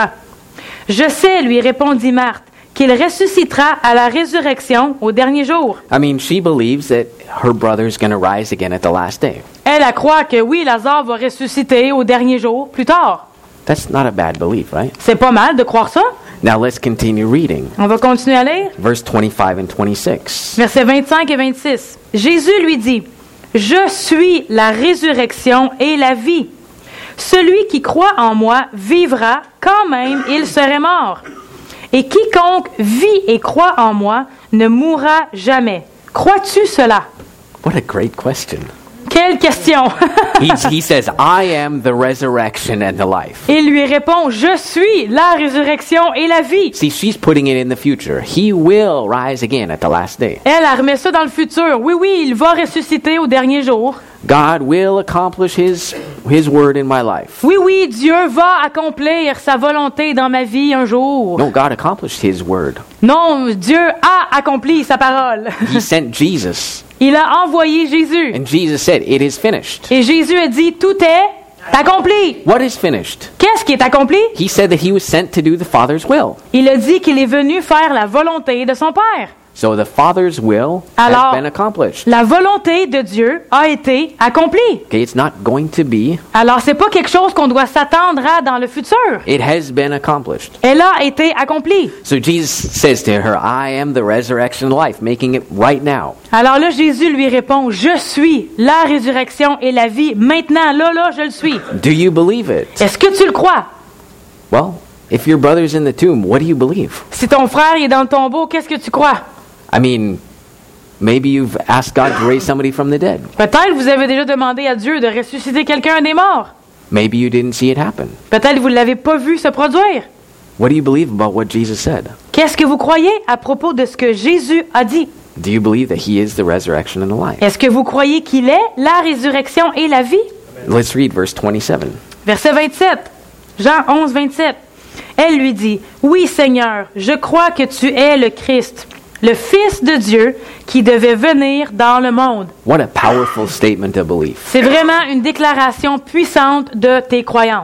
« Je sais, lui répondit Marthe, qu'il ressuscitera à la résurrection au dernier jour. I mean, she believes that her brother's going to rise again at the last day. Elle, elle croit que oui, Lazare va ressusciter au dernier jour, plus tard. That's not a bad belief, right? C'est pas mal de croire ça. Now let's continue reading. On va continuer à lire. Verse twenty-five and twenty-six. Versets vingt-cinq et vingt-six. Jésus lui dit, « Je suis la résurrection et la vie. Celui qui croit en moi vivra quand même il serait mort. Et quiconque vit et croit en moi ne mourra jamais. Crois-tu cela? » What a great question. Quelle question! He, he says, I am the resurrection and the life. Il lui répond, « Je suis la résurrection et la vie. » See, she's putting it in the future. He will rise again at the last day. Elle, elle remet ça dans le futur. Oui, oui, il va ressusciter au dernier jour. God will accomplish his, his word in my life. Oui, oui, Dieu va accomplir sa volonté dans ma vie un jour. No, God accomplished his word. Non, Dieu a accompli sa parole. He sent Jesus. Il a envoyé Jésus. And Jesus said, it is finished. Et Jésus a dit, tout est accompli. What is finished? Qu'est-ce qui est accompli? He said that he was sent to do the Father's will. Il a dit qu'il est venu faire la volonté de son Père. So the Father's will Alors, has been accomplished. la volonté de Dieu a été accomplie. Okay, it's not going to be. Alors, c'est pas quelque chose qu'on doit s'attendre à dans le futur. It has been accomplished. Elle a été accomplie. So Jesus says to her, I am the resurrection and life, making it right now. Alors là, Jésus lui répond, « Je suis la résurrection et la vie. Maintenant, là, là, je le suis. Do you believe it? Est-ce que tu le crois? Well, if your brother's in the tomb, what do you believe? Si ton frère est dans le tombeau, qu'est-ce que tu crois? I mean, maybe you've asked God to raise somebody from the dead. Peut-être vous avez déjà demandé à Dieu de ressusciter quelqu'un des morts. Maybe you didn't see it happen. Peut-être vous ne l'avez pas vu se produire. What do you believe about what Jesus said? Qu'est-ce que vous croyez à propos de ce que Jésus a dit? Do you believe that he is the resurrection and the life? Est-ce que vous croyez qu'il est la résurrection et la vie? Let's read verse twenty-seven. Verset vingt-sept. Jean onze, vingt-sept. Elle lui dit, « Oui, Seigneur, je crois que tu es le Christ, le Fils de Dieu qui devait venir dans le monde. » What a powerful statement of belief. C'est vraiment une déclaration puissante de tes croyances.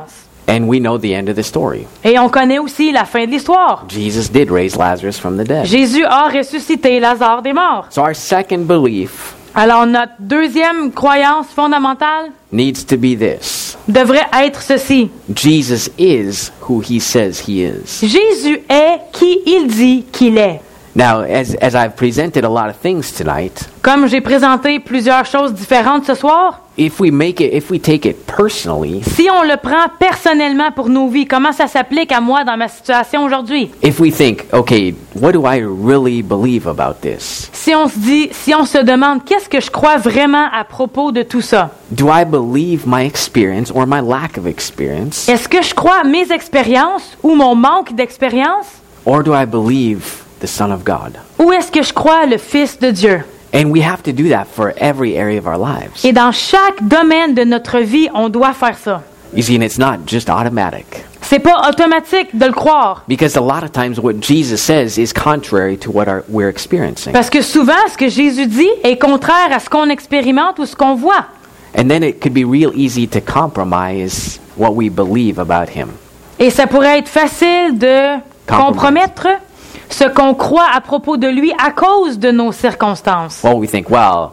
And we know the end of the story. Et on connaît aussi la fin de l'histoire. Jesus did raise Lazarus from the dead. Jésus a ressuscité Lazare des morts. So our second belief Alors notre deuxième croyance fondamentale needs to be this. devrait être ceci. Jesus is who he says he is. Jésus est qui il dit qu'il est. Now, as, as I've presented a lot of things tonight, Comme j'ai présenté plusieurs choses différentes ce soir, if we make it, if we take it personally, si on le prend personnellement pour nos vies, comment ça s'applique à moi dans ma situation aujourd'hui? if we think, okay, what do I really believe about this? Si on se dit, si on se demande qu'est-ce que je crois vraiment à propos de tout ça? Do I believe my experience or my lack of experience? Est-ce que je crois mes expériences ou mon manque d'expérience? Or do I believe the Son of God? Ou est-ce que je crois le Fils de Dieu? And we have to do that for every area of our lives. Et dans chaque domaine de notre vie, on doit faire ça. You see, and it's not just automatic. C'est pas automatique de le croire. Because a lot of times what Jesus says is contrary to what our, we're experiencing. Parce que souvent, ce que Jésus dit est contraire à ce qu'on expérimente ou ce qu'on voit. And then it could be real easy to compromise what we believe about him. Et ça pourrait être facile de compromettre ce qu'on croit à propos de lui à cause de nos circonstances. Well, we think, well,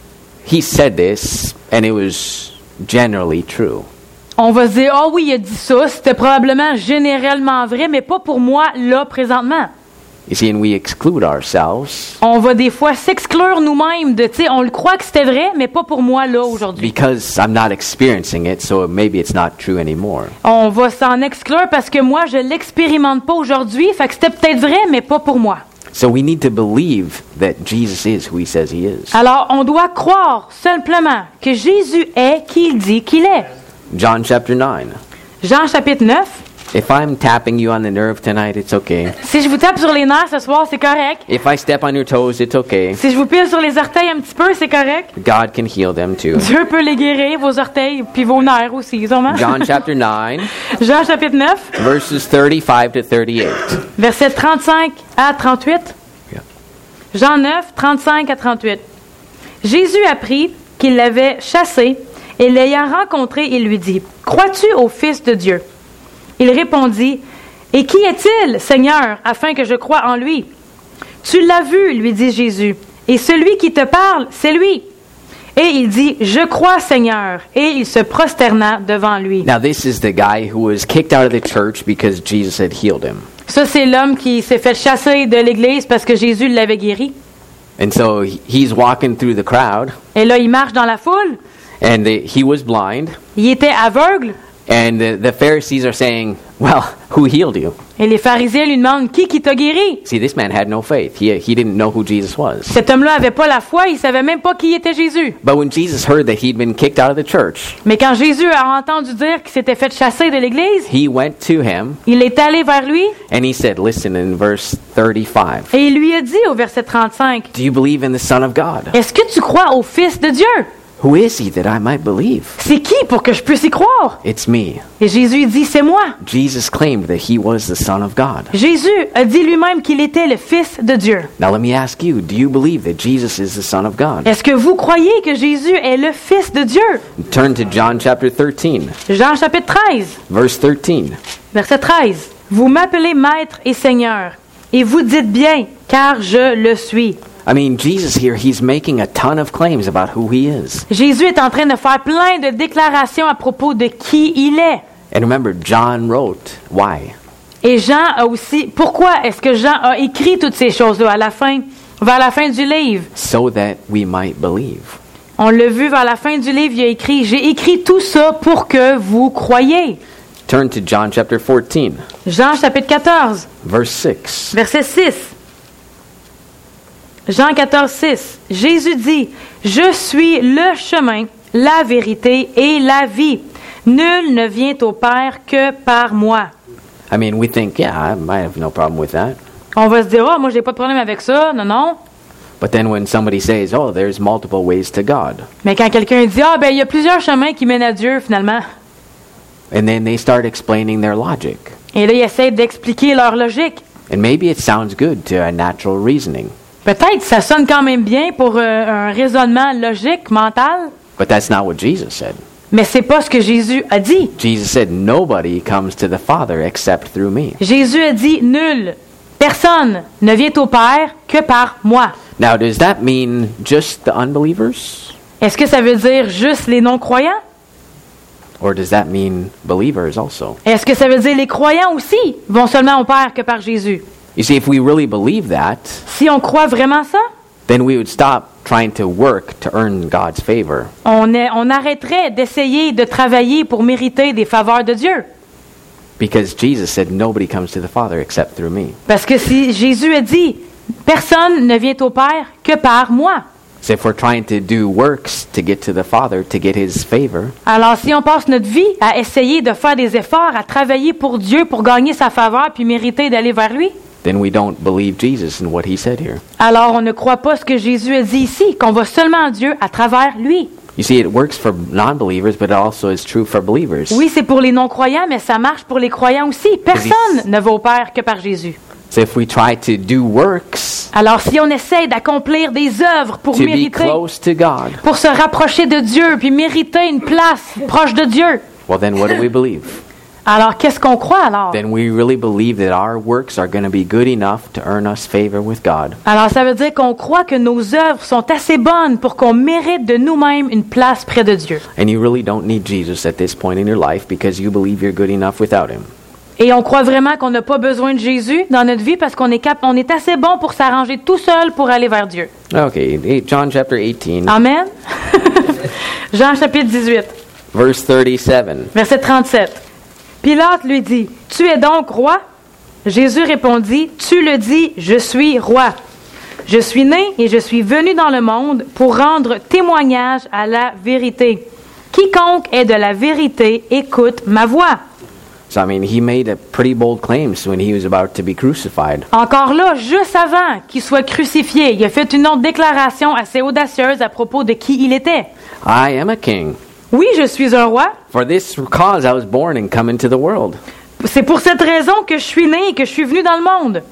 he said this and it was generally true. On va se dire, oh oui, il a dit ça, c'était probablement généralement vrai, mais pas pour moi, là, présentement. You see, and we exclude ourselves On va des fois s'exclure nous-mêmes de, tu sais, on le croit que c'était vrai, mais pas pour moi, là, aujourd'hui. because I'm not experiencing it, so maybe it's not true anymore. On va s'en exclure parce que moi, je l'expérimente pas aujourd'hui, fait que c'était peut-être vrai, mais pas pour moi. So we need to believe that Jesus is who he says he is. Alors, on doit croire simplement que Jésus est qui il dit qu'il est. John chapter nine. Jean chapitre neuf. If I'm tapping you on the nerve tonight, it's okay. Si je vous tape sur les nerfs ce soir, c'est correct. If I step on your toes, it's okay. Si je vous pile sur les orteils un petit peu, c'est correct. God can heal them too. Dieu peut les guérir, vos orteils, puis vos nerfs aussi, sûrement. John chapter nine, Jean chapitre neuf, verses thirty-five to thirty-eight. versets trente-cinq à trente-huit. Yeah. Jean neuf, trente-cinq à trente-huit. Jésus apprit qu'il l'avait chassé, et l'ayant rencontré, il lui dit, « Crois-tu au Fils de Dieu? » Il répondit, « Et qui est-il, Seigneur, afin que je croie en lui? »« Tu l'as vu, lui dit Jésus, et celui qui te parle, c'est lui. » Et il dit, « Je crois, Seigneur. » Et il se prosterna devant lui. Now this is the guy who was kicked out of the church because Jesus had healed him. Ça, c'est l'homme qui s'est fait chasser de l'Église parce que Jésus l'avait guéri. And so he- he's walking through the crowd, Et là, il marche dans la foule. and the, he was blind, Il était aveugle. and the, the Pharisees are saying, well, who healed you? Et les pharisiens lui demandent, « Qui qui t'a guéri? » See, this man had no faith. He, he didn't know who Jesus was. Cet homme-là avait pas la foi, il savait même pas qui était Jésus. But when Jesus heard that he'd been kicked out of the church, Mais quand Jésus a entendu dire qu'il s'était fait chasser de l'Église, he went to him il est allé vers lui and he said, listen, in verse thirty-five, et il lui a dit au verset trente-cinq, do you believe in the Son of God? « Est-ce que tu crois au Fils de Dieu? Who is he that I might believe? C'est qui pour que je puisse y croire? » It's me. Et Jésus il dit, « C'est moi. » Jesus claimed that he was the Son of God. Jésus a dit lui-même qu'il était le Fils de Dieu. Now let me ask you, do you believe that Jesus is the Son of God? Est-ce que vous croyez que Jésus est le Fils de Dieu? Turn to John chapter thirteen, Jean chapitre treize, verse thirteen. verset treize. « Vous m'appelez Maître et Seigneur, et vous dites bien, car je le suis. » I mean, Jesus here, he's making a ton of claims about who he is. Jésus est en train de faire plein de déclarations à propos de qui il est. And remember, John wrote, why? Et Jean a aussi... Pourquoi est-ce que Jean a écrit toutes ces choses-là à la fin, vers la fin du livre? So that we might believe. On l'a vu vers la fin du livre, il a écrit, « J'ai écrit tout ça pour que vous croyiez. Turn to John chapter fourteen, » Jean chapitre quatorze, verse six. verset six. Jean quatorze, six. Jésus dit, « Je suis le chemin, la vérité et la vie. Nul ne vient au Père que par moi. » I mean, we think, yeah, I might have no problem with that. On va se dire, « Oh, moi, j'ai pas de problème avec ça. » Non, non. But then when somebody says, oh, there's multiple ways to God, Mais quand quelqu'un dit, « Ah, ben, il y a plusieurs chemins qui mènent à Dieu, finalement. » and then they start explaining their logic. Et là, ils essaient d'expliquer leur logique. And maybe it sounds good to a natural reasoning, Peut-être ça sonne quand même bien pour euh, un raisonnement logique, mental. but that's not what Jesus said. Mais c'est pas ce que Jésus a dit. Jesus said, nobody comes to the Father except through me. Jésus a dit, nul, personne ne vient au Père que par moi. Now, does that mean just the unbelievers? Est-ce que ça veut dire juste les non-croyants? Or does that mean believers also? Est-ce que ça veut dire les croyants aussi vont seulement au Père que par Jésus? You see, if we really believe that, Si on croit vraiment ça, then we would stop trying to work to earn God's favor. on, est, on arrêterait d'essayer de travailler pour mériter des faveurs de Dieu. Because Jesus said, nobody comes to the Father except through me. Parce que si Jésus a dit, personne ne vient au Père que par moi. So if we're trying to do works to get to the Father, to get His favor, Alors si on passe notre vie à essayer de faire des efforts, à travailler pour Dieu, pour gagner sa faveur, puis mériter d'aller vers lui, then we don't believe Jesus and what He said here. alors on ne croit pas ce que Jésus a dit ici, qu'on va seulement à Dieu à travers lui. You see, it works for non-believers, but it also is true for believers. Oui, c'est pour les non-croyants, mais ça marche pour les croyants aussi. Personne ne va au Père que par Jésus. So if we try to do works Alors si on essaie d'accomplir des œuvres pour to be mériter, close to God, pour se rapprocher de Dieu, puis mériter une place proche de Dieu, well then what do we believe? alors qu'est-ce qu'on croit alors? Then we really believe that our works are going to be good enough to earn us favor with God. Alors ça veut dire qu'on croit que nos œuvres sont assez bonnes pour qu'on mérite de nous-mêmes une place près de Dieu. And you really don't need Jesus at this point in your life because you believe you're good enough without Him. Et on croit vraiment qu'on n'a pas besoin de Jésus dans notre vie parce qu'on est, cap- on est assez bon pour s'arranger tout seul pour aller vers Dieu. Okay, eight- John chapter eighteen, Amen. Jean chapitre dix-huit, verse thirty-seven. verset trente-sept. Pilate lui dit, « Tu es donc roi? » Jésus répondit, « Tu le dis, je suis roi. Je suis né et je suis venu dans le monde pour rendre témoignage à la vérité. Quiconque est de la vérité écoute ma voix. » So I mean, he made a pretty bold claims when he was about to be crucified. Encore là, juste avant qu'il soit crucifié, il a fait une autre déclaration assez audacieuse à propos de qui il était. I am a king. Oui, je suis un roi. For this cause I was born and come into the world. C'est pour cette raison que je suis né et que je suis venu dans le monde.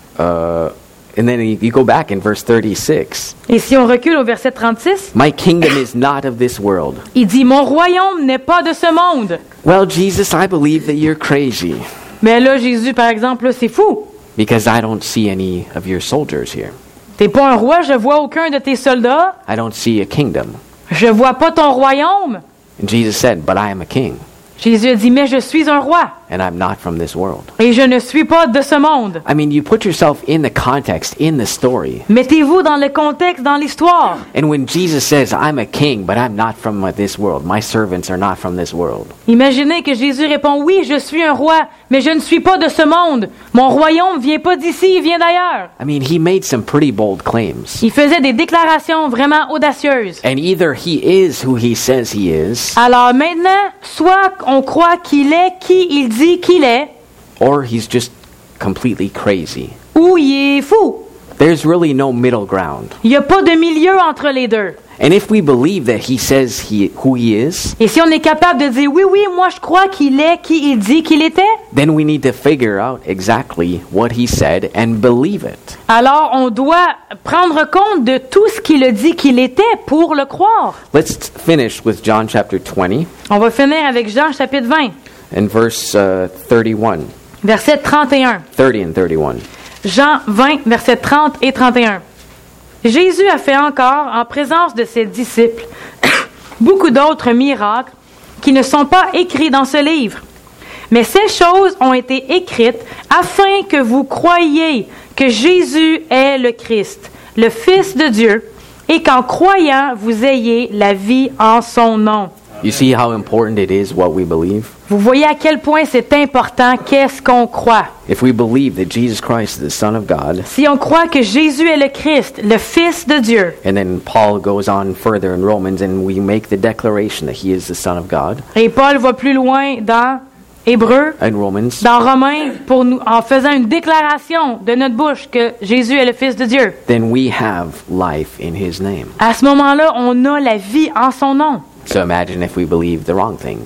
Uh, and then you you go back in verse thirty-six. Et si on recule au verset trente-six, My kingdom is not of this world. il dit, « Mon royaume n'est pas de ce monde. » Well, Jesus, I believe that you're crazy Mais là, Jésus, par exemple, là, c'est fou. because I don't see any of your soldiers here. T'es pas un roi, je vois aucun de tes soldats. I don't see a kingdom. Je vois pas ton royaume. And Jesus said, but I am a king, Jésus a dit, mais je suis un roi. and I'm not from this world. Et je ne suis pas de ce monde. I mean, you put yourself in the context, in the story. Mettez-vous dans le contexte, dans l'histoire. And when Jesus says, I'm a king, but I'm not from this world, my servants are not from this world. Imaginez que Jésus répond, oui, je suis un roi, mais je ne suis pas de ce monde. Mon royaume vient pas d'ici, il vient d'ailleurs. I mean, he made some pretty bold claims. Il faisait des déclarations vraiment audacieuses. And either he is who he says he is, Alors maintenant, soit on croit qu'il est qui il dit qu'il est, or he's just completely crazy. ou il est fou. There's really no middle ground. Il n'y a pas de milieu entre les deux. And if we believe that he says he who he is, Et si on est capable de dire, oui, oui, moi je crois qu'il est qui il dit qu'il était, then we need to figure out exactly what he said and believe it. alors on doit prendre compte de tout ce qu'il a dit qu'il était pour le croire. Let's finish with John chapter twenty On va finir avec Jean chapitre vingt, and verse uh, thirty-one. verset trente et un. thirty and thirty-one. Jean vingt, versets trente et trente et un. Jésus a fait encore, en présence de ses disciples, beaucoup d'autres miracles qui ne sont pas écrits dans ce livre. Mais ces choses ont été écrites afin que vous croyiez que Jésus est le Christ, le Fils de Dieu, et qu'en croyant, vous ayez la vie en son nom. You see how important it is what we believe? Vous voyez à quel point c'est important qu'est-ce qu'on croit. If we believe that Jesus Christ is the Son of God, Si on croit que Jésus est le Christ, le Fils de Dieu, and then Paul goes on further in Romans and we make the declaration that he is the Son of God et Paul va plus loin dans Hébreux, in Romans, dans Romains, pour nous, en faisant une déclaration de notre bouche que Jésus est le Fils de Dieu. then we have life in his name. À ce moment-là, on a la vie en son nom. So imagine if we believe the wrong things.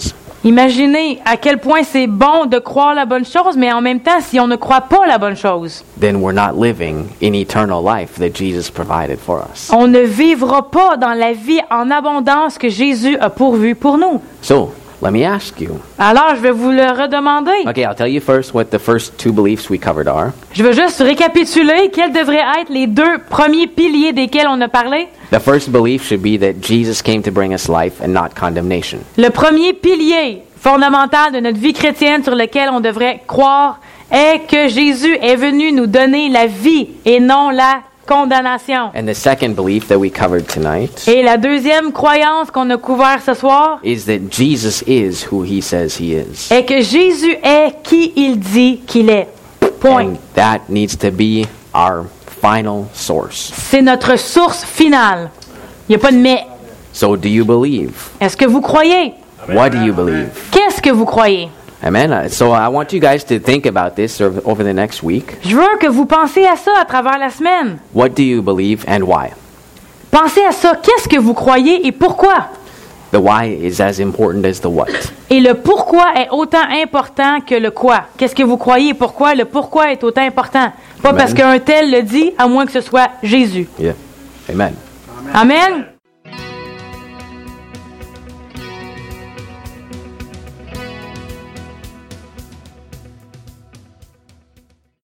Imaginez à quel point c'est bon de croire la bonne chose, mais en même temps, si on ne croit pas la bonne chose, then we're not living in eternal life that Jesus provided for us. on ne vivra pas dans la vie en abondance que Jésus a pourvu pour nous. So, let me ask you. Alors, je vais vous le redemander. Okay, I'll tell you first what the first two beliefs we covered are. Je veux juste récapituler quels devraient être les deux premiers piliers desquels on a parlé. The first belief should be that Jesus came to bring us life and not condemnation. Le premier pilier fondamental de notre vie chrétienne sur lequel on devrait croire est que Jésus est venu nous donner la vie et non la condamnation. And the second belief that we covered tonight Et la deuxième croyance qu'on a couvert ce soir is that Jesus is who he says he is. est que Jésus est qui il dit qu'il est. Point. And that needs to be our final source. C'est notre source finale. Il n'y a pas de mais. So do you believe? Est-ce que vous croyez? What do you believe? Qu'est-ce que vous croyez? Amen. Uh, So I want you guys to think about this over over the next week. Je veux que vous pensiez à ça à travers la semaine. What do you believe and why? Pensez à ça. Qu'est-ce que vous croyez et pourquoi? The why is as important as the what. Et le pourquoi est autant important que le quoi. Qu'est-ce que vous croyez et pourquoi? Le pourquoi est autant important. Pas Amen. parce qu'un tel le dit, à moins que ce soit Jésus. Yeah. Amen. Amen.